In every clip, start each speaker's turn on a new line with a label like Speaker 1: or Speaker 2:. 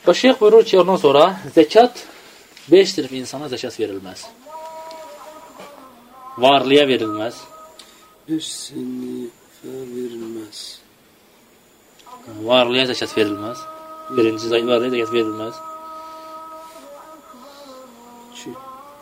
Speaker 1: Baş şeyx buyurur ki, ondan sonra zəkat 5 tərəf insana zəkat verilməz. Varlıya verilməz.
Speaker 2: 5 sinifə verilməz.
Speaker 1: Varlıya zəkat verilməz. Birinci varlıya zəkat verilməz.
Speaker 2: 2.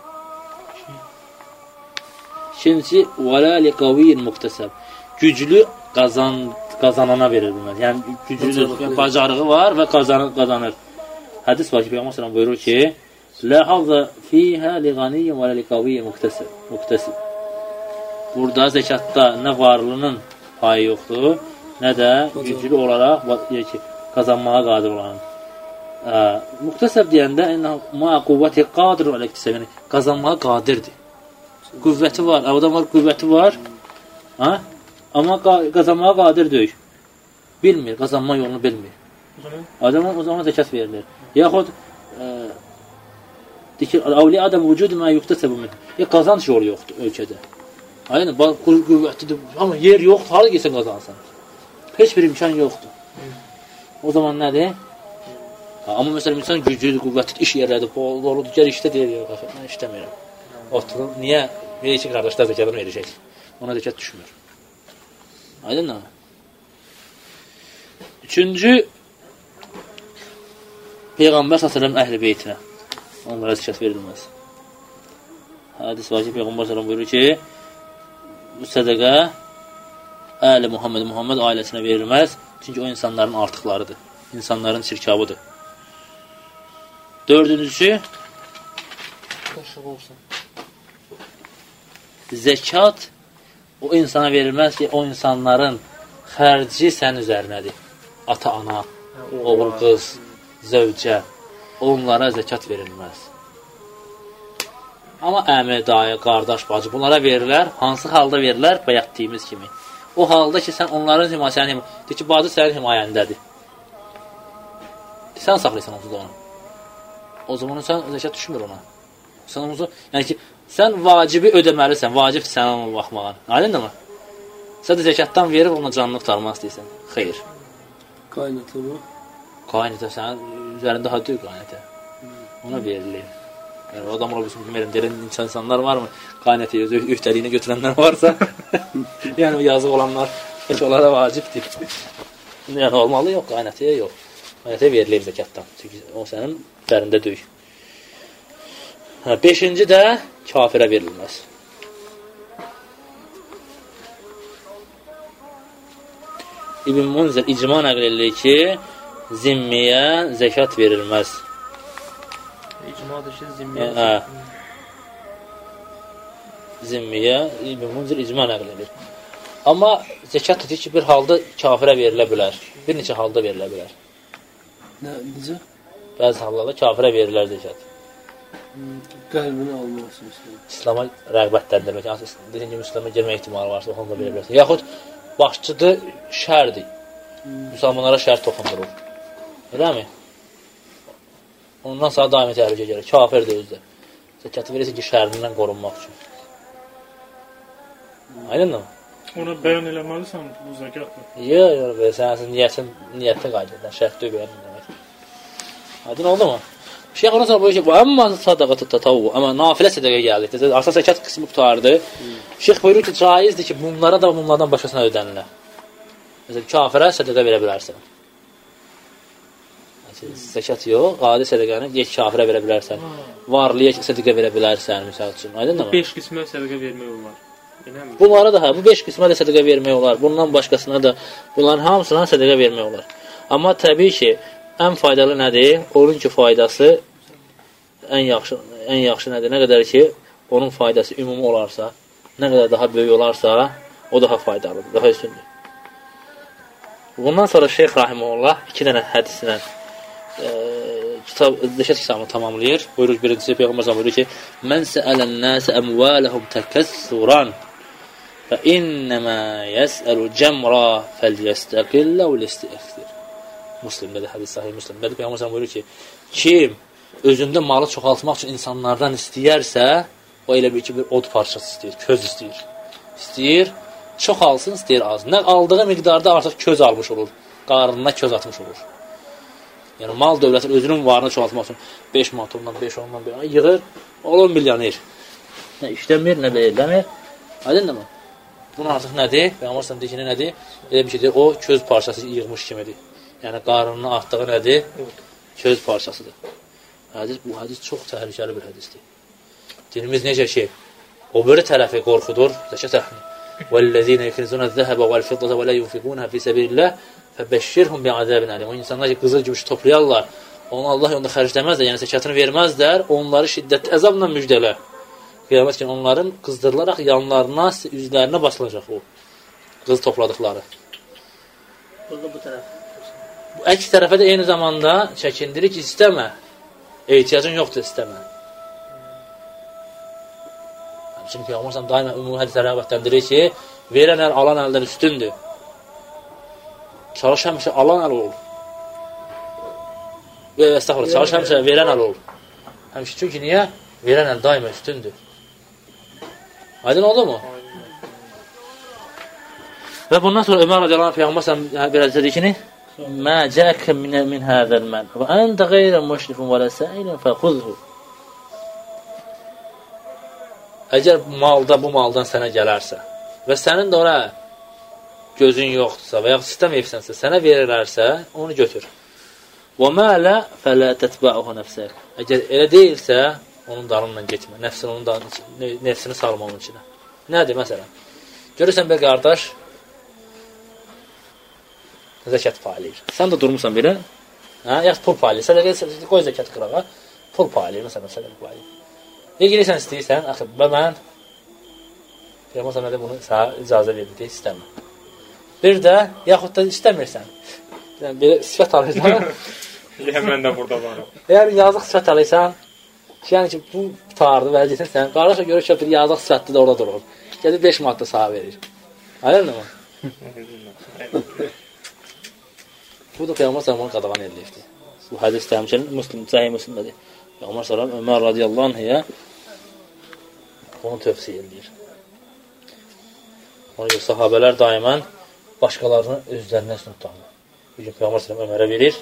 Speaker 1: İkinci, vələ li qaviyyin muqtəsəb. Güclü qazanana verilməz. Yəni, güclü bacarığı var və qazanır. Hədis var ki, Peyğəmbər sallallahu buyurur ki, la hazza fiha li ganiyyin və li qaviyyin muqtəsib. Burada zəkatda nə varlının payı yoxdur, nə də güclü olaraq qazanmağa qadir olan. Muqtəsəb deyəndə ma quvvəti qadir və ləqtisəb, yəni qazanmağa qadirdir. Qüvvəti var, adam var, qüvvəti var, amma qazanmağa qadir deyil. Bilmir, qazanma yolunu bilmir. Adama o zaman zəkat verilir. Yaxud avliya adam vücudu mə yuqtəsəb min. Qazanç yolu yoxdur ölkədə. Aynen, qüvvətlidir, amma yer yoxdur, hara gəlsən qazansan. Heç bir imkan yoxdur. O zaman nədir? Amma məsələn, insan güclüdür, qüvvətlidir, iş yerlədir, doludur, gəl işdə deyir, mən işləmirəm. Oturur, niyə? Verir ki, qardaşlar zəkatını verəcək. Ona zəkat düşmür. Aydın mı? Üçüncü, Peyğəmbər s.ə.v əhl-i beytinə. Onlara zəkat verilməz. Hədis var ki, Peyğəmbər s.ə.v buyurur ki, bu sədəqə əhl-i Muhammed ailəsinə verilməz. Çünki o insanların artıqlarıdır. İnsanların çirkabıdır. Dördüncüsü, zəkat o insana verilməz ki, o insanların xərci sən üzərinədir. Ata, ana, oğul, qız, zövcə, onlara zəkat verilməz. Amma əmi, dayı, qardaş, bacı, bunlara verirlər. Hansı halda verirlər? Bayaq deyimiz kimi. O halda ki, sən onların himayəsinin, deyir ki, bacı sənin himayəndədir. Sən saxlayırsan onsuz da onu. O zaman sən zəkat düşmür ona. Sən onsuz, yəni ki, sən vacibi ödəməlisən, vacibdir sən ona baxmağın. Aydın mı? Sən də zəkatdan verib ona canını qurtarmaq istəyirsən. Xeyr.
Speaker 2: Qaynata mı?
Speaker 1: Qaynata, sənin üzərində haddi qaynata. Ona verilir. Yəni, adam ola bilsin, bilməyirəm, deyilən insanlar varmı? Qaynataya, öhdəliyinə götürənlər varsa, yəni yazıq olanlar, heç onlara vacibdir. Yəni, olmalı yox, qaynataya yox. Qaynataya verilir zəkatdan. Çünki o sənin üzərində döyük. Beşinci də kafirə verilməz. İbn Munzir icma nəql edir ki, zimmiyə zəkat verilməz.
Speaker 3: İcmadır ki, zimmiyə.
Speaker 1: Zimmiyə İbn Munzir icma nəql edir. Amma zəkat dedik ki, bir halda kafirə verilə bilər. Bir neçə halda verilə bilər.
Speaker 2: Necə?
Speaker 1: Bəzi hallarda kafirə verirlər zəkat.
Speaker 2: Qəlbini almaq üçün.
Speaker 1: İslama rəğbətləndirmək. Deyən ki, Müslüma girmək ehtimalı varsa, onu da verə bilərsən. Yaxud başçıdır, şərdir. Müsəlmanlara şər toxundurur. Eləmi? Ondan sonra daimi təhlükə gəlir. Kafirdir özdə. Zəkatı verirsə ki, şərindən qorunmaq üçün. Aydın mı?
Speaker 3: Ona bəyan eləməlisən bu zəkatdır.
Speaker 1: Yox, sən niyyətə qayıdırsan. Şərt deyil bəyan eləmək. Aydın oldu mu? Şeyx ondan sonra buyur ki, amma sadaqatı tatavvu, amma nafilə sədəqə gəldi. Asas zəkat qismi qutardı. Şeyx buyurur ki, caizdir ki, bunlara da bunlardan başqasına ödənilə. Məsələn, kafirə sədəqə verə bilərsən. Zəkat yox, adi sədəqəni kafirə verə bilərsən. Varlıya sədəqə verə bilərsən, misal üçün. Aydın mı?
Speaker 3: 5 qismə sədəqə vermək olar.
Speaker 1: Bunlara da, bu 5 qismə də sədəqə vermək olar. Bundan başqasına da, bunların hamısına sədəqə vermək olar. Amma təbii ki, ən faydalı nədir? Onun ki, faydası ən yaxşı nədir? Nə qədər ki, onun faydası ümumi olarsa, nə qədər daha böyük olarsa, o daha faydalıdır, daha üstündür. Bundan sonra Şeyx Rahimullah 2 dənə hədislə zəkat kitabını tamamlayır. Buyurur, birincisi Peyğəmbər buyurur ki, mən səələn nəsə əmvələhum təkəssuran fə innəmə yəsəlu cəmra fəlyəstəqillə və ləstəxdir. Müslimdə də hədis sahih Müslimdə də Peyğəmbər buyurur ki, kim özündə malı çoxaltmaq üçün insanlardan istəyərsə, o elə bir ki, bir od parçası istəyir, köz istəyir. İstəyir, çox alsın, istəyir az. Nə aldığı miqdarda artıq köz almış olur, qarnına köz atmış olur. Yəni mal dövlətin özünün varını çoxaltmaq üçün 5 manat ondan, 5 ondan, 5 yığır, olur milyoner. Nə işləmir, nə eləmir. Aydın mı? Bunun artıq nədir? Peyğəmbər sallallahu əleyhi və səlləm nədir? Elə bir şeydir, o köz parçası yığmış kimidir. Yəni qarnının artdığı nədir? Köz parçasıdır. Bu hədis çox təhlükəli bir hədisdir. Dinimiz necə ki, o biri tərəfi qorxudur, zəkat əhli. وَالَّذِينَ يَكْنِزُونَ الذَّهَبَ وَالْفِضَّةَ وَلَا يُنْفِقُونَهَا فِي سَبِيلِ اللَّهِ فَبَشِّرْهُمْ بِعَذَابٍ أَلِيمٍ. O insanlar ki, qızıl gümüşü toplayarlar, onu Allah yolunda xərcləməzlər, yəni zəkatını verməzlər, onları şiddətli əzabla müjdələ. Qiyamət kimi onların qızdırılaraq yanlarına, üzlərinə basılacaq o qız topladıqları.
Speaker 4: Burada bu tərəf.
Speaker 1: Bu əks tərəfə də eyni zamanda çəkindirir ki, istəmə. Ehtiyacın yoxdur, istəmə. Çünki Peyğəmbər daima ümumi hədislərə rəğbətləndirir ki, verən əl alan əldən üstündür. Çalış həmişə alan əl ol. Estağfurullah, çalış həmişə verən əl ol. Həmişə çünki niyə? Verən əl daima üstündür. Aydın oldu mu? Və bundan sonra Ömər radiyallahu anh Peyğəmbər bir hədisdə deyir ki, Mə cəkə min həzəl mən və əndə qeyrə müşrifun və ləsəilin fəxuzhu. Əgər bu maldan sənə gələrsə və sənin də ora gözün yoxdursa və yaxud sistem evsənsə, sənə verirlərsə, onu götür. Və mələ fələ tətbəuhu nəfsək. Əgər elə deyilsə, onun dalınla getmə. Nəfsini salma onun içinə. Nədir, məsələn? Görürsən, bir qardaş zəkat paylayır. Sən də durmuşsan belə, yaxud pul paylayır. Sən qoy zəkat qırağa, pul paylayır, məsələn, sədəq paylayır. İlgiliysən istəyirsən, axı, və mən Peyğəmbər sənədə bunu sənə icazə verdi, deyə istəmə. Bir də, yaxud da istəmirsən. Yəni, belə sifət alırsan.
Speaker 3: Mən də burada varım.
Speaker 1: Eğer yazıq sifət alırsan, yəni ki, bu tutardı vəziyyətin sən, qardaşa görə ki, bir yazıq sifətli də orada durur. Gəlir 5 manat da sağa verir. Aydın mı? Bu da Peyğəmbər sənə onu qadağan edilmişdi. Bu hədis təmkinin Səhih Müslimdədir. Peyğəmbər sallallahu Ömər radiyallahu anhəyə onu tövsiyə edir. Ona görə sahabələr daimən başqalarını özlərindən üstün tutarlar. Bir gün Peyğəmbər sallallahu Ömərə verir.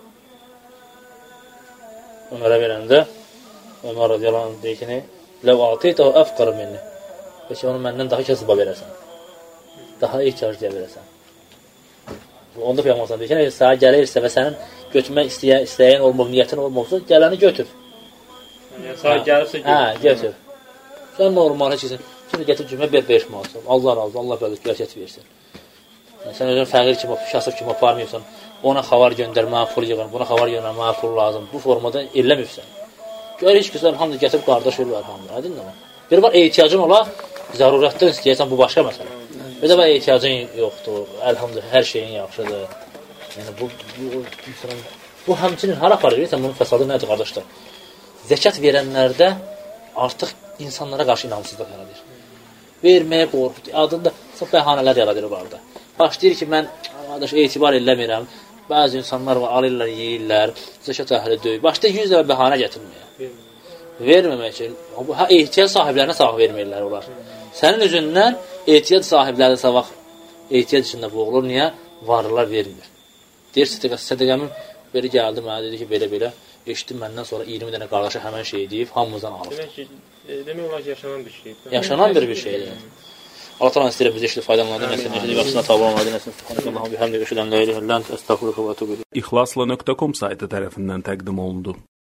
Speaker 1: Ömərə verəndə Ömər radiyallahu anh deyir ki, Ləv atiyətəhu əfqarı minni. Peki onu məndən daha kasıba verəsən. Daha ihtiyaclıya verəsən. Onda Peyğəmbər sallallahu deyir ki, sənə gəlirsə və sənin götürmək istəyən olmaq, niyyətin olmaqsa, gələni götür.
Speaker 3: Yəni, sağ gəlirsə
Speaker 1: götür. Sən normal heç kəsin. Şimdi gətir cümlə 5 manat. Allah razı, Allah bərəkət versin. Sən özün fəqir kimi, kasıb kimi aparmıyorsan, ona xavar göndərmə, pul yığın, buna xavar göndərmə, pul lazım. Bu formada eləməyibsən. Gör, heç kəslər hamıda gətirib qardaş ölür adamdır. Aydın mı? Bir var, ehtiyacın ola, zərurətdən istəyirsən, bu başqa məsələ. Bir də ehtiyacın yoxdur, əlhamdülillah, hər şeyin yaxşıdır. Yəni, bu həmçinin hara aparır, bilirsən, bunun fəsadı nədir, qardaşlar? Zəkat verənlərdə artıq insanlara qarşı inamsızlıq yaradır. Verməyə qorxu, adında bəhanələr yaradır orada. Başlayır ki, mən etibar eləmirəm, bəzi insanlar var, alırlar, yeyirlər, zəkat əhli döyür. Başlayır 100 dəfə bəhanə gətirməyə. Verməmək üçün, ehtiyac sahiblərinə savaq verməyirlər onlar. Sənin üzündən ehtiyac sahibləri savaq ehtiyac içində boğulur, niyə? Varlılar vermir. Deyir, sədəqəmin biri gəldi, mənə dedi ki, belə-belə, eşitdim məndən sonra 20 dənə qardaşa həmən şey deyib, hamımızdan alıb.
Speaker 3: Demək olar ki, yaşanan bir şeydir.
Speaker 1: Yaşanan bir şeydir. Allah təala istəyir bizə işlə faydalanmadı, nəsə yaxşısına tabe olmadı, nəsə Allahın bir həmdə eşidən la ilahe illallah, estağfurullah və etûbü ilayh.
Speaker 5: İxlasla.com saytı tərəfindən təqdim olundu.